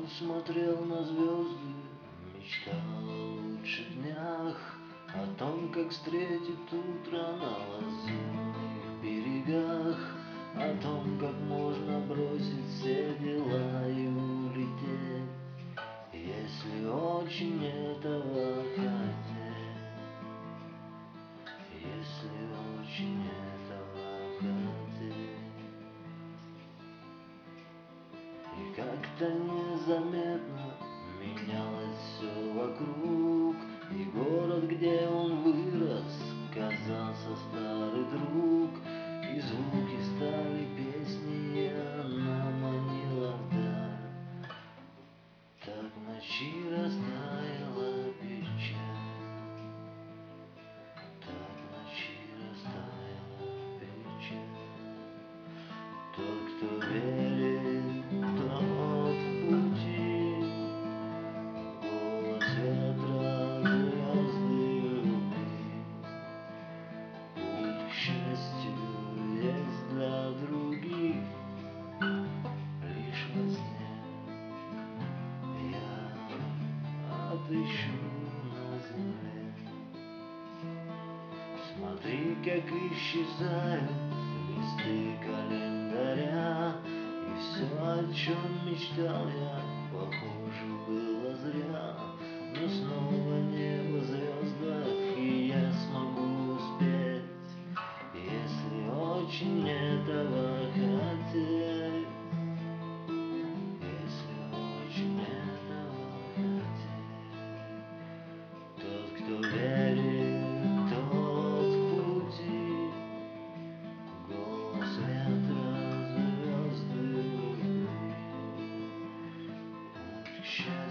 Он смотрел на звезды, мечтал о лучших днях, о том, как встретит утро на лазурных берегах, о том, как можно бросить все дела и улететь, если очень этого хотеть, если очень этого хотеть. И как-то незаметно менялось все вокруг, и город, где он вырос, казался старый друг, и звуки стали песни, и она манила вдаль. Так в ночи растаяла печаль, так в ночи растаяла печаль. Тот, кто верит, тот в пути, голос ветра, звезды любви. Путь к счастью есть для других, лишь во сне я отыщу на земле. Смотри, как исчезают листы календаря, и все, о чем мечтал я, похоже, было зря. Но снова небо в звездах, и я смогу успеть, если очень этого хотеть, если очень этого хотеть. Тот, кто верит, тот в пути, голос ветра, звезды любви. Путь к счастью